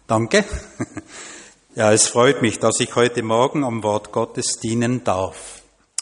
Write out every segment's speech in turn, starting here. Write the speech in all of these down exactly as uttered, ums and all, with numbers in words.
Danke. Ja, es freut mich, dass ich heute Morgen am Wort Gottes dienen darf.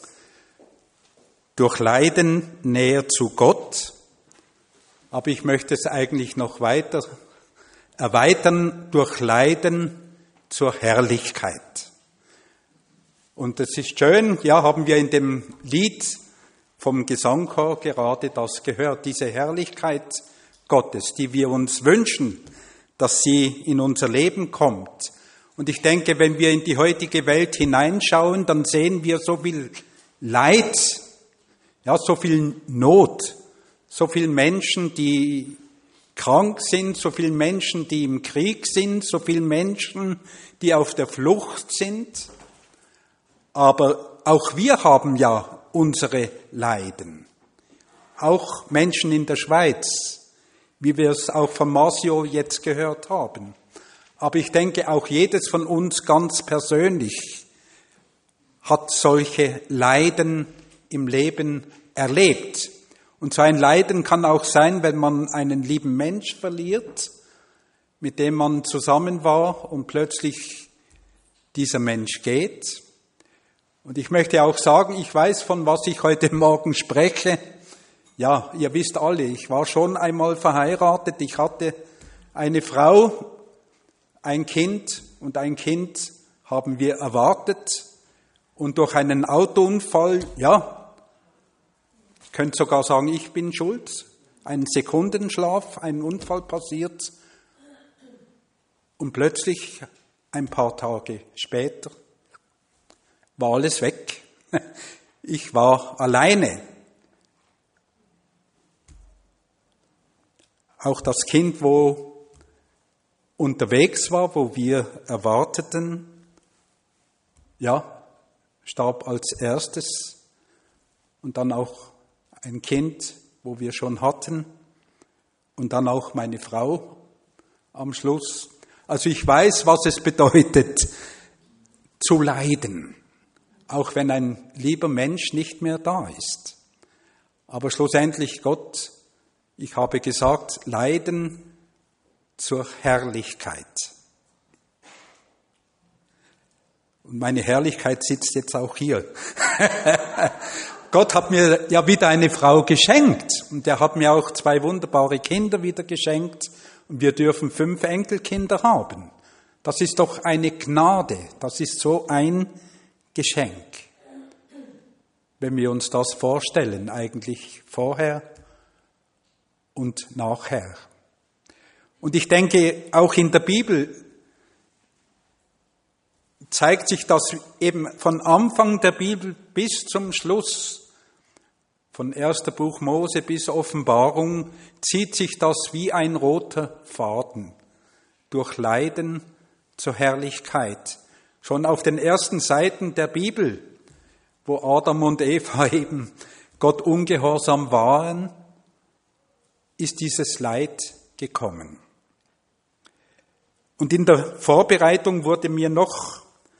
Durch Leiden näher zu Gott, aber ich möchte es eigentlich noch weiter erweitern, durch Leiden zur Herrlichkeit. Und es ist schön, ja, haben wir in dem Lied vom Gesangchor gerade das gehört, diese Herrlichkeit Gottes, die wir uns wünschen, dass sie in unser Leben kommt. Und ich denke, wenn wir in die heutige Welt hineinschauen, dann sehen wir so viel Leid, ja, so viel Not, so viele Menschen, die krank sind, so viele Menschen, die im Krieg sind, so viele Menschen, die auf der Flucht sind. Aber auch wir haben ja unsere Leiden. Auch Menschen in der Schweiz, wie wir es auch von Masio jetzt gehört haben. Aber ich denke, auch jedes von uns ganz persönlich hat solche Leiden im Leben erlebt. Und so ein Leiden kann auch sein, wenn man einen lieben Mensch verliert, mit dem man zusammen war und plötzlich dieser Mensch geht. Und ich möchte auch sagen, ich weiß, von was ich heute Morgen spreche. Ja, ihr wisst alle, ich war schon einmal verheiratet, ich hatte eine Frau, ein Kind und ein Kind haben wir erwartet und durch einen Autounfall, ja, ich könnte sogar sagen, ich bin schuld, ein Sekundenschlaf, ein Unfall passiert und plötzlich ein paar Tage später war alles weg. Ich war alleine. Auch das Kind, wo unterwegs war, wo wir erwarteten, ja, starb als erstes. Und dann auch ein Kind, wo wir schon hatten. Und dann auch meine Frau am Schluss. Also ich weiß, was es bedeutet, zu leiden. Auch wenn ein lieber Mensch nicht mehr da ist. Aber schlussendlich Gott, ich habe gesagt, Leiden zur Herrlichkeit. Und meine Herrlichkeit sitzt jetzt auch hier. Gott hat mir ja wieder eine Frau geschenkt. Und er hat mir auch zwei wunderbare Kinder wieder geschenkt. Und wir dürfen fünf Enkelkinder haben. Das ist doch eine Gnade. Das ist so ein Geschenk. Wenn wir uns das vorstellen, eigentlich vorher und nachher. Und ich denke, auch in der Bibel zeigt sich das eben von Anfang der Bibel bis zum Schluss, von erster Buch Mose bis Offenbarung, zieht sich das wie ein roter Faden durch Leiden zur Herrlichkeit. Schon auf den ersten Seiten der Bibel, wo Adam und Eva eben Gott ungehorsam waren, ist dieses Leid gekommen. Und in der Vorbereitung wurde mir noch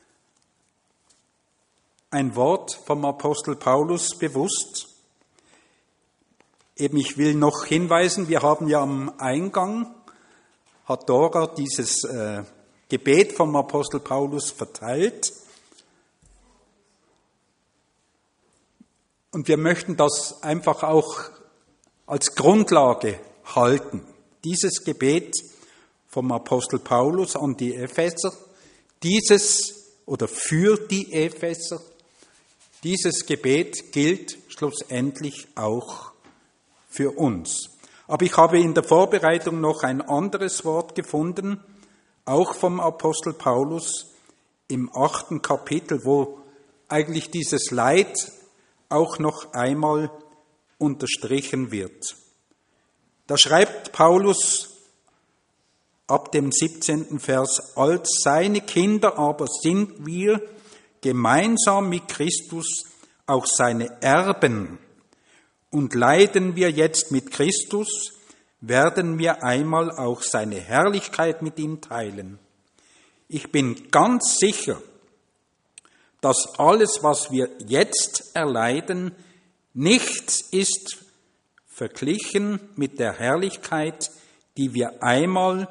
ein Wort vom Apostel Paulus bewusst. Eben, ich will noch hinweisen, wir haben ja am Eingang, hat Dora dieses äh, Gebet vom Apostel Paulus verteilt. Und wir möchten das einfach auch als Grundlage halten. Dieses Gebet vom Apostel Paulus an die Epheser, dieses oder für die Epheser, dieses Gebet gilt schlussendlich auch für uns. Aber ich habe in der Vorbereitung noch ein anderes Wort gefunden, auch vom Apostel Paulus im achten Kapitel, wo eigentlich dieses Leid auch noch einmal unterstrichen wird. Da schreibt Paulus ab dem siebzehnten Vers, als seine Kinder aber sind wir gemeinsam mit Christus auch seine Erben. Und leiden wir jetzt mit Christus, werden wir einmal auch seine Herrlichkeit mit ihm teilen. Ich bin ganz sicher, dass alles, was wir jetzt erleiden, nichts ist verglichen mit der Herrlichkeit, die wir einmal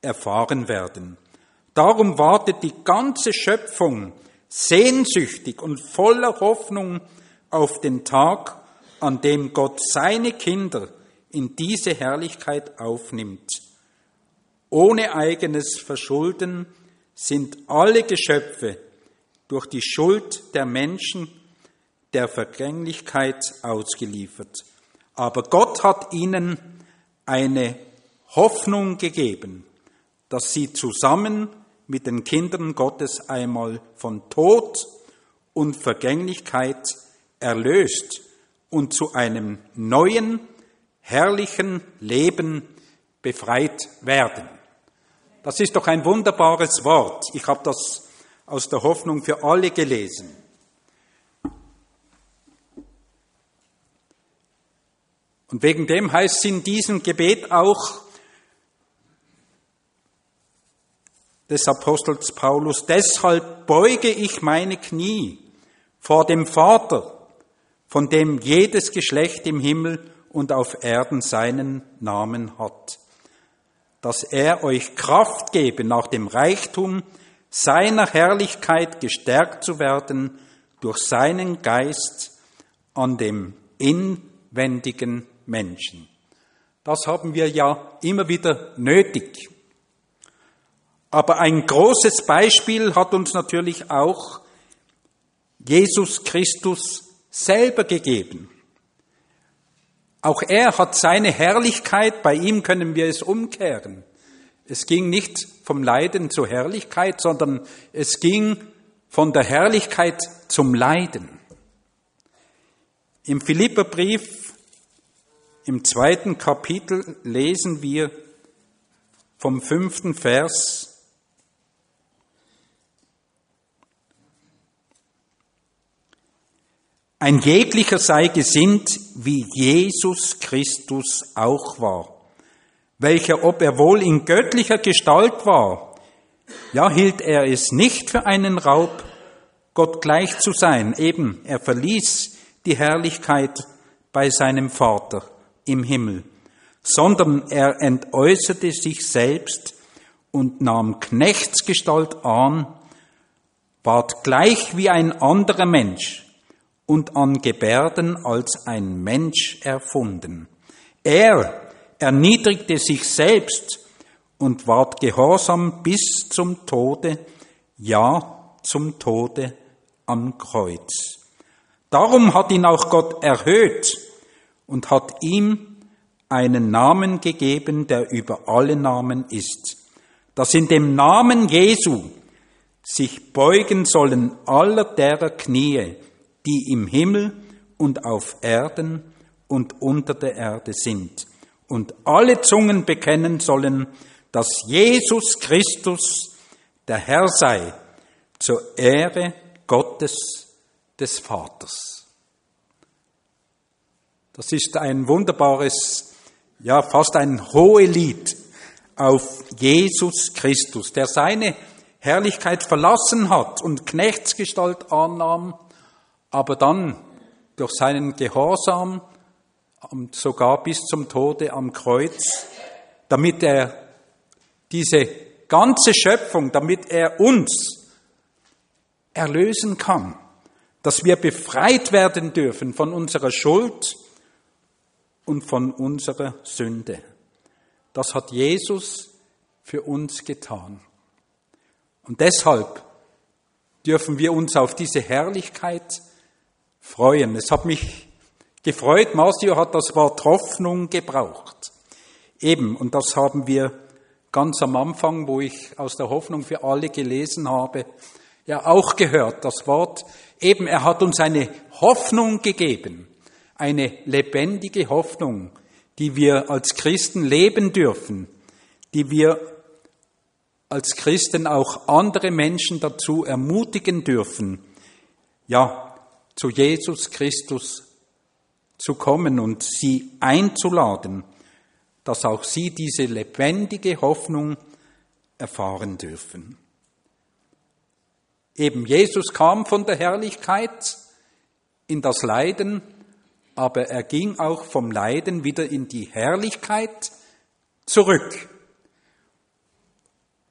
erfahren werden. Darum wartet die ganze Schöpfung sehnsüchtig und voller Hoffnung auf den Tag, an dem Gott seine Kinder in diese Herrlichkeit aufnimmt. Ohne eigenes Verschulden sind alle Geschöpfe durch die Schuld der Menschen der Vergänglichkeit ausgeliefert. Aber Gott hat ihnen eine Hoffnung gegeben, dass sie zusammen mit den Kindern Gottes einmal von Tod und Vergänglichkeit erlöst und zu einem neuen, herrlichen Leben befreit werden. Das ist doch ein wunderbares Wort. Ich habe das aus der Hoffnung für alle gelesen. Und wegen dem heißt es in diesem Gebet auch des Apostels Paulus: Deshalb beuge ich meine Knie vor dem Vater, von dem jedes Geschlecht im Himmel und auf Erden seinen Namen hat, dass er euch Kraft gebe, nach dem Reichtum seiner Herrlichkeit gestärkt zu werden durch seinen Geist an dem inwendigen Menschen. Das haben wir ja immer wieder nötig. Aber ein großes Beispiel hat uns natürlich auch Jesus Christus selber gegeben. Auch er hat seine Herrlichkeit, bei ihm können wir es umkehren. Es ging nicht vom Leiden zur Herrlichkeit, sondern es ging von der Herrlichkeit zum Leiden. Im Philipperbrief, im zweiten Kapitel, lesen wir vom fünften Vers: Ein jeglicher sei gesinnt, wie Jesus Christus auch war, welcher, ob er wohl in göttlicher Gestalt war, ja, hielt er es nicht für einen Raub, Gott gleich zu sein. Eben, er verließ die Herrlichkeit bei seinem Vater im Himmel, sondern er entäußerte sich selbst und nahm Knechtsgestalt an, ward gleich wie ein anderer Mensch und an Gebärden als ein Mensch erfunden. Er erniedrigte sich selbst und ward gehorsam bis zum Tode, ja, zum Tode am Kreuz. Darum hat ihn auch Gott erhöht und hat ihm einen Namen gegeben, der über alle Namen ist, dass in dem Namen Jesu sich beugen sollen aller derer Knie, die im Himmel und auf Erden und unter der Erde sind, und alle Zungen bekennen sollen, dass Jesus Christus der Herr sei, zur Ehre Gottes des Vaters. Das ist ein wunderbares, ja fast ein Hohelied auf Jesus Christus, der seine Herrlichkeit verlassen hat und Knechtsgestalt annahm, aber dann durch seinen Gehorsam und sogar bis zum Tode am Kreuz, damit er diese ganze Schöpfung, damit er uns erlösen kann, dass wir befreit werden dürfen von unserer Schuld und von unserer Sünde. Das hat Jesus für uns getan. Und deshalb dürfen wir uns auf diese Herrlichkeit freuen. Es hat mich gefreut, Marcio hat das Wort Hoffnung gebraucht. Eben, und das haben wir ganz am Anfang, wo ich aus der Hoffnung für alle gelesen habe, ja auch gehört. Das Wort, eben, er hat uns eine Hoffnung gegeben, eine lebendige Hoffnung, die wir als Christen leben dürfen, die wir als Christen auch andere Menschen dazu ermutigen dürfen, ja, zu Jesus Christus zu kommen und sie einzuladen, dass auch sie diese lebendige Hoffnung erfahren dürfen. Eben, Jesus kam von der Herrlichkeit in das Leiden, aber er ging auch vom Leiden wieder in die Herrlichkeit zurück.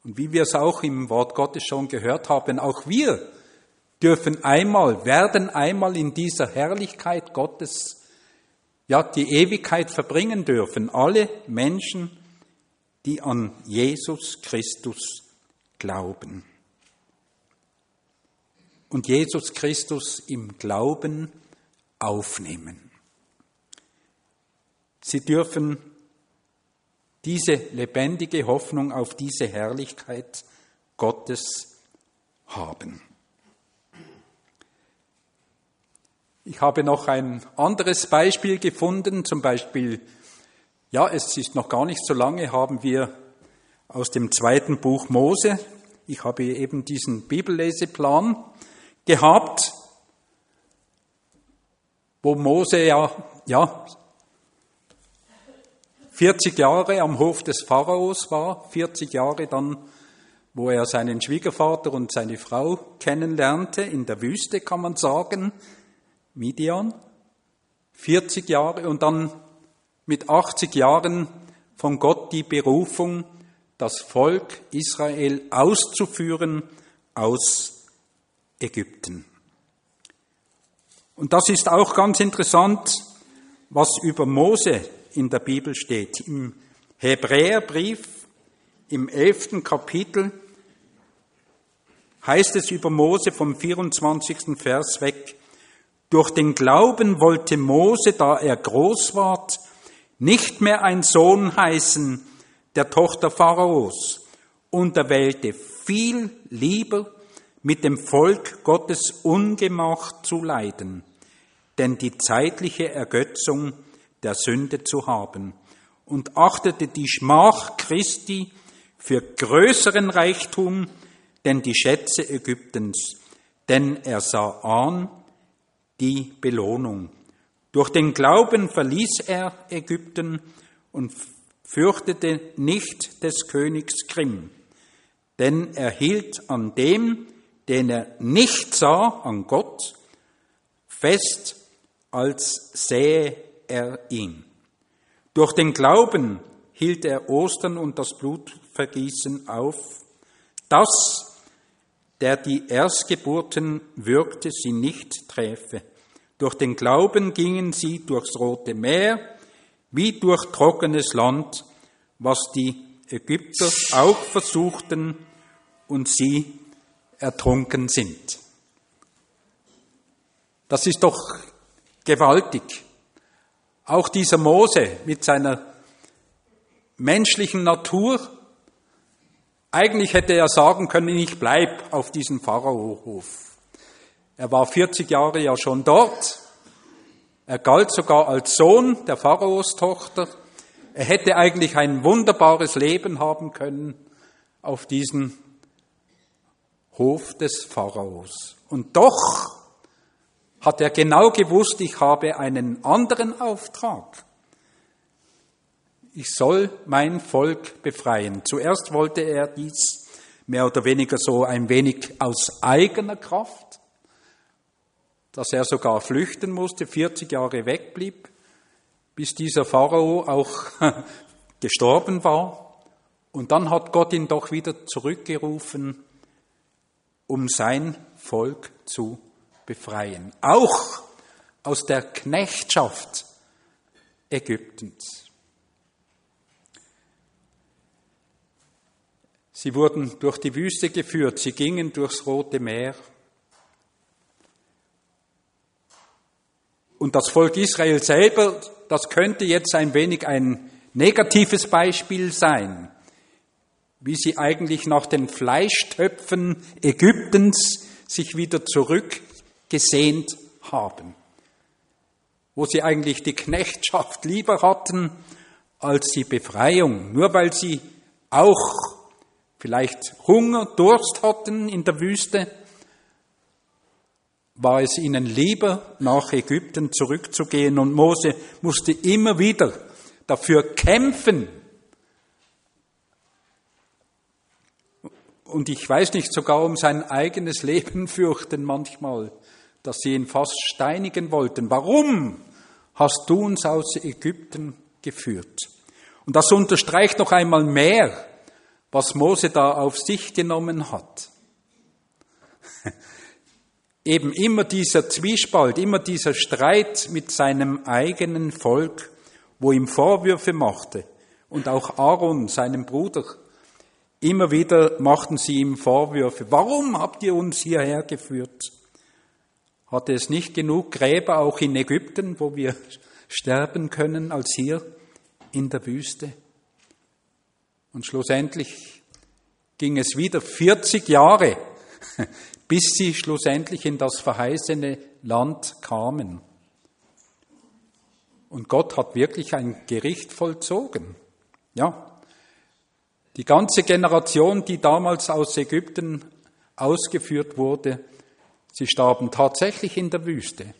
Und wie wir es auch im Wort Gottes schon gehört haben, auch wir dürfen einmal, werden einmal in dieser Herrlichkeit Gottes, ja, die Ewigkeit verbringen dürfen. Alle Menschen, die an Jesus Christus glauben. Und Jesus Christus im Glauben aufnehmen. Sie dürfen diese lebendige Hoffnung auf diese Herrlichkeit Gottes haben. Ich habe noch ein anderes Beispiel gefunden, zum Beispiel, ja, es ist noch gar nicht so lange, haben wir aus dem zweiten Buch Mose, ich habe eben diesen Bibelleseplan gehabt, wo Mose ja, ja, vierzig Jahre am Hof des Pharaos war, vierzig Jahre dann, wo er seinen Schwiegervater und seine Frau kennenlernte, in der Wüste kann man sagen, Midian, vierzig Jahre und dann mit achtzig Jahren von Gott die Berufung, das Volk Israel auszuführen aus Ägypten. Und das ist auch ganz interessant, was über Mose in der Bibel steht. Im Hebräerbrief, im elften Kapitel, heißt es über Mose vom vierundzwanzigsten Vers weg: Durch den Glauben wollte Mose, da er groß ward, nicht mehr ein Sohn heißen der Tochter Pharaos, und er wählte viel lieber mit dem Volk Gottes Ungemach zu leiden, denn die zeitliche Ergötzung der Sünde zu haben, und achtete die Schmach Christi für größeren Reichtum, denn die Schätze Ägyptens, denn er sah an die Belohnung. Durch den Glauben verließ er Ägypten und fürchtete nicht des Königs Grimm, denn er hielt an dem, den er nicht sah, an Gott, fest, als sähe er ihn. Durch den Glauben hielt er Ostern und das Blutvergießen auf, dass der die Erstgeburten würgte, sie nicht träfe. Durch den Glauben gingen sie durchs Rote Meer, wie durch trockenes Land, was die Ägypter auch versuchten und sie ertrunken sind. Das ist doch gewaltig. Auch dieser Mose mit seiner menschlichen Natur, eigentlich hätte er sagen können, ich bleib auf diesem Pharaohof. Er war vierzig Jahre ja schon dort. Er galt sogar als Sohn der Pharaostochter. Er hätte eigentlich ein wunderbares Leben haben können auf diesem Hof des Pharaos. Und doch hat er genau gewusst, ich habe einen anderen Auftrag. Ich soll mein Volk befreien. Zuerst wollte er dies mehr oder weniger so ein wenig aus eigener Kraft, dass er sogar flüchten musste, vierzig Jahre wegblieb, bis dieser Pharao auch gestorben war. Und dann hat Gott ihn doch wieder zurückgerufen, um sein Volk zu befreien. Auch aus der Knechtschaft Ägyptens. Sie wurden durch die Wüste geführt, sie gingen durchs Rote Meer. Und das Volk Israel selber, das könnte jetzt ein wenig ein negatives Beispiel sein, wie sie eigentlich nach den Fleischtöpfen Ägyptens sich wieder zurückgesehnt haben, wo sie eigentlich die Knechtschaft lieber hatten als die Befreiung, nur weil sie auch vielleicht Hunger, Durst hatten in der Wüste, war es ihnen lieber, nach Ägypten zurückzugehen. Und Mose musste immer wieder dafür kämpfen. Und ich weiß nicht, sogar um sein eigenes Leben fürchten manchmal, dass sie ihn fast steinigen wollten. Warum hast du uns aus Ägypten geführt? Und das unterstreicht noch einmal mehr, was Mose da auf sich genommen hat. Eben immer dieser Zwiespalt, immer dieser Streit mit seinem eigenen Volk, wo ihm Vorwürfe machte. Und auch Aaron, seinem Bruder, immer wieder machten sie ihm Vorwürfe. Warum habt ihr uns hierher geführt? Hatte es nicht genug Gräber auch in Ägypten, wo wir sterben können, als hier in der Wüste? Und schlussendlich ging es wieder vierzig Jahre, bis sie schlussendlich in das verheißene Land kamen. Und Gott hat wirklich ein Gericht vollzogen. Ja, die ganze Generation, die damals aus Ägypten ausgeführt wurde, sie starben tatsächlich in der Wüste.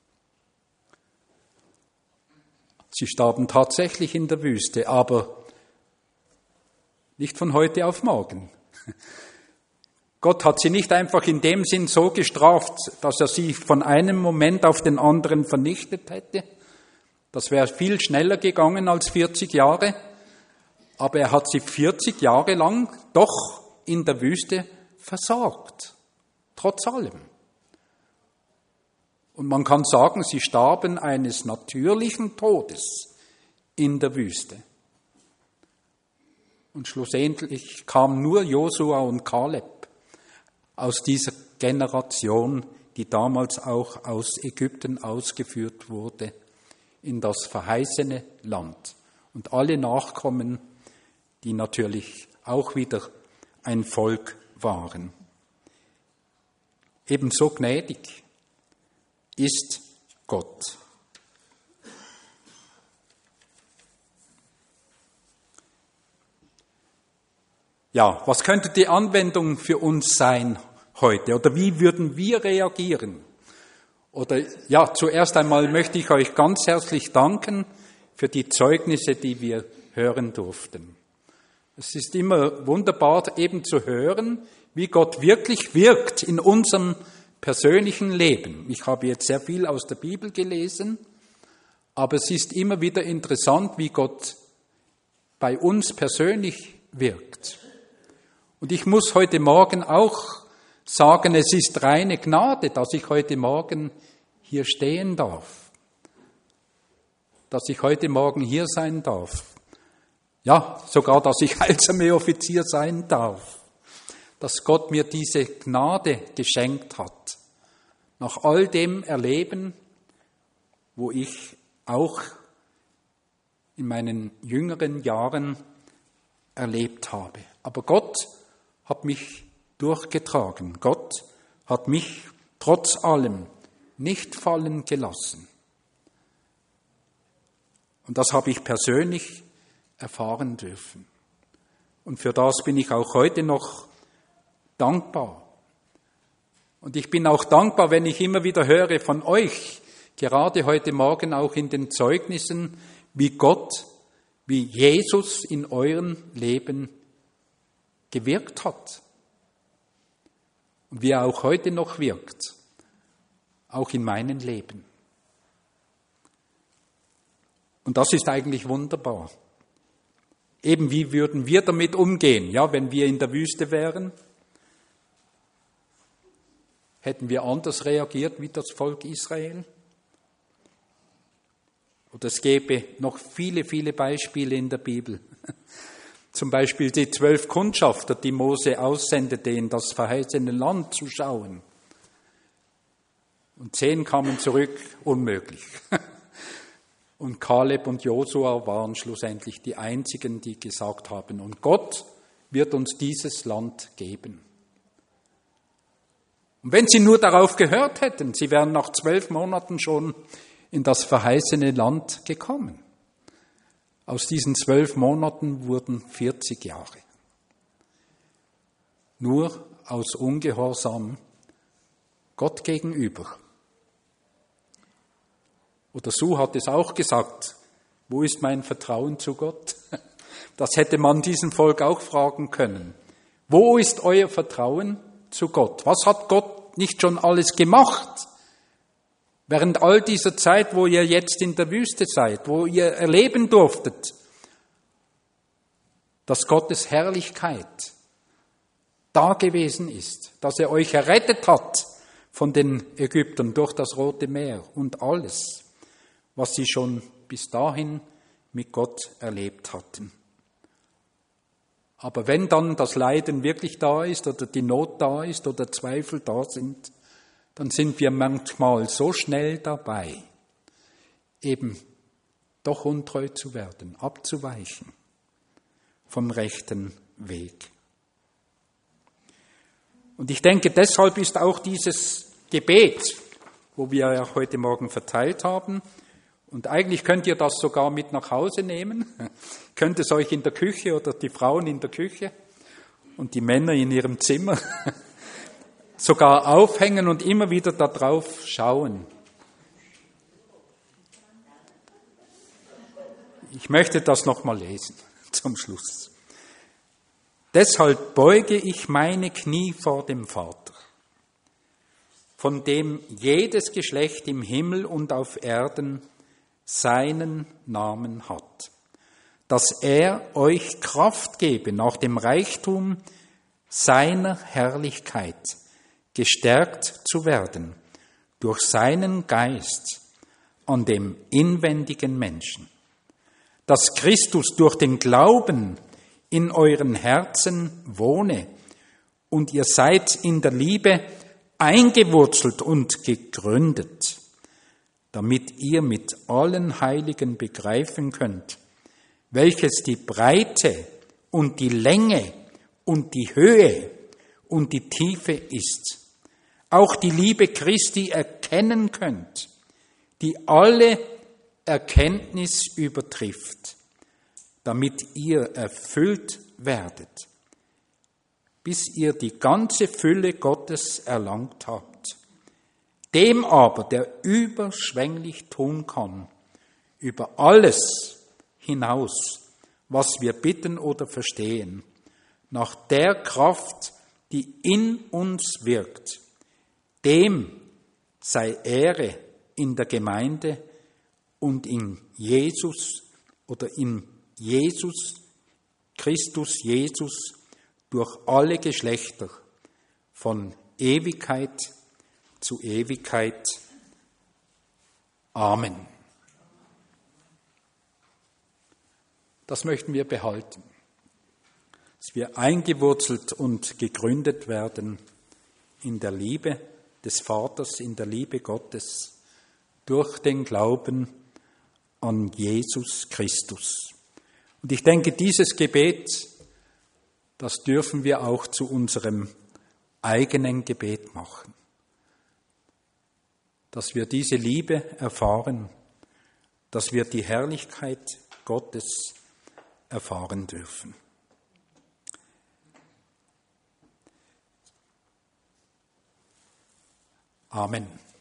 Sie starben tatsächlich in der Wüste, aber nicht von heute auf morgen. Gott hat sie nicht einfach in dem Sinn so gestraft, dass er sie von einem Moment auf den anderen vernichtet hätte. Das wäre viel schneller gegangen als vierzig Jahre. Aber er hat sie vierzig Jahre lang doch in der Wüste versorgt. Trotz allem. Und man kann sagen, sie starben eines natürlichen Todes in der Wüste. Und schlussendlich kamen nur Josua und Kaleb aus dieser Generation, die damals auch aus Ägypten ausgeführt wurde, in das verheißene Land. Und alle Nachkommen, die natürlich auch wieder ein Volk waren. Ebenso gnädig ist Gott. Ja, was könnte die Anwendung für uns sein heute? Oder wie würden wir reagieren? Oder ja, zuerst einmal möchte ich euch ganz herzlich danken für die Zeugnisse, die wir hören durften. Es ist immer wunderbar, eben zu hören, wie Gott wirklich wirkt in unserem persönlichen Leben. Ich habe jetzt sehr viel aus der Bibel gelesen, aber es ist immer wieder interessant, wie Gott bei uns persönlich wirkt. Und ich muss heute Morgen auch sagen, es ist reine Gnade, dass ich heute Morgen hier stehen darf. Dass ich heute Morgen hier sein darf. Ja, sogar, dass ich Heilsarmee-Offizier sein darf. Dass Gott mir diese Gnade geschenkt hat. Nach all dem Erleben, wo ich auch in meinen jüngeren Jahren erlebt habe. Aber Gott hat mich durchgetragen. Gott hat mich trotz allem nicht fallen gelassen. Und das habe ich persönlich erfahren dürfen. Und für das bin ich auch heute noch dankbar. Und ich bin auch dankbar, wenn ich immer wieder höre von euch, gerade heute Morgen auch in den Zeugnissen, wie Gott, wie Jesus in eurem Leben gewirkt hat. Und wie er auch heute noch wirkt. Auch in meinem Leben. Und das ist eigentlich wunderbar. Eben wie würden wir damit umgehen, ja, wenn wir in der Wüste wären? Hätten wir anders reagiert wie das Volk Israel? Oder es gäbe noch viele, viele Beispiele in der Bibel. Zum Beispiel die zwölf Kundschafter, die Mose aussendete, in das verheißene Land zu schauen. Und zehn kamen zurück, unmöglich. Und Kaleb und Josua waren schlussendlich die einzigen, die gesagt haben, und Gott wird uns dieses Land geben. Und wenn sie nur darauf gehört hätten, sie wären nach zwölf Monaten schon in das verheißene Land gekommen. Aus diesen zwölf Monaten wurden vierzig Jahre. Nur aus Ungehorsam Gott gegenüber. Oder so hat es auch gesagt, wo ist mein Vertrauen zu Gott? Das hätte man diesem Volk auch fragen können. Wo ist euer Vertrauen zu Gott? Was hat Gott nicht schon alles gemacht? Während all dieser Zeit, wo ihr jetzt in der Wüste seid, wo ihr erleben durftet, dass Gottes Herrlichkeit da gewesen ist, dass er euch errettet hat von den Ägyptern durch das Rote Meer und alles, was sie schon bis dahin mit Gott erlebt hatten. Aber wenn dann das Leiden wirklich da ist oder die Not da ist oder Zweifel da sind, dann sind wir manchmal so schnell dabei, eben doch untreu zu werden, abzuweichen vom rechten Weg. Und ich denke, deshalb ist auch dieses Gebet, wo wir ja heute Morgen verteilt haben, und eigentlich könnt ihr das sogar mit nach Hause nehmen, könnt es euch in der Küche oder die Frauen in der Küche und die Männer in ihrem Zimmer sogar aufhängen und immer wieder darauf schauen. Ich möchte das nochmal lesen zum Schluss. Deshalb beuge ich meine Knie vor dem Vater, von dem jedes Geschlecht im Himmel und auf Erden seinen Namen hat, dass er euch Kraft gebe, nach dem Reichtum seiner Herrlichkeit gestärkt zu werden durch seinen Geist an dem inwendigen Menschen, dass Christus durch den Glauben in euren Herzen wohne und ihr seid in der Liebe eingewurzelt und gegründet, damit ihr mit allen Heiligen begreifen könnt, welches die Breite und die Länge und die Höhe und die Tiefe ist, auch die Liebe Christi erkennen könnt, die alle Erkenntnis übertrifft, damit ihr erfüllt werdet, bis ihr die ganze Fülle Gottes erlangt habt. Dem aber, der überschwänglich tun kann, über alles hinaus, was wir bitten oder verstehen, nach der Kraft, die in uns wirkt, dem sei Ehre in der Gemeinde und in Jesus oder in Jesus, Christus Jesus, durch alle Geschlechter, von Ewigkeit zu Ewigkeit. Amen. Das möchten wir behalten, dass wir eingewurzelt und gegründet werden in der Liebe des Vaters, in der Liebe Gottes, durch den Glauben an Jesus Christus. Und ich denke, dieses Gebet, das dürfen wir auch zu unserem eigenen Gebet machen, dass wir diese Liebe erfahren, dass wir die Herrlichkeit Gottes erfahren dürfen. Amen.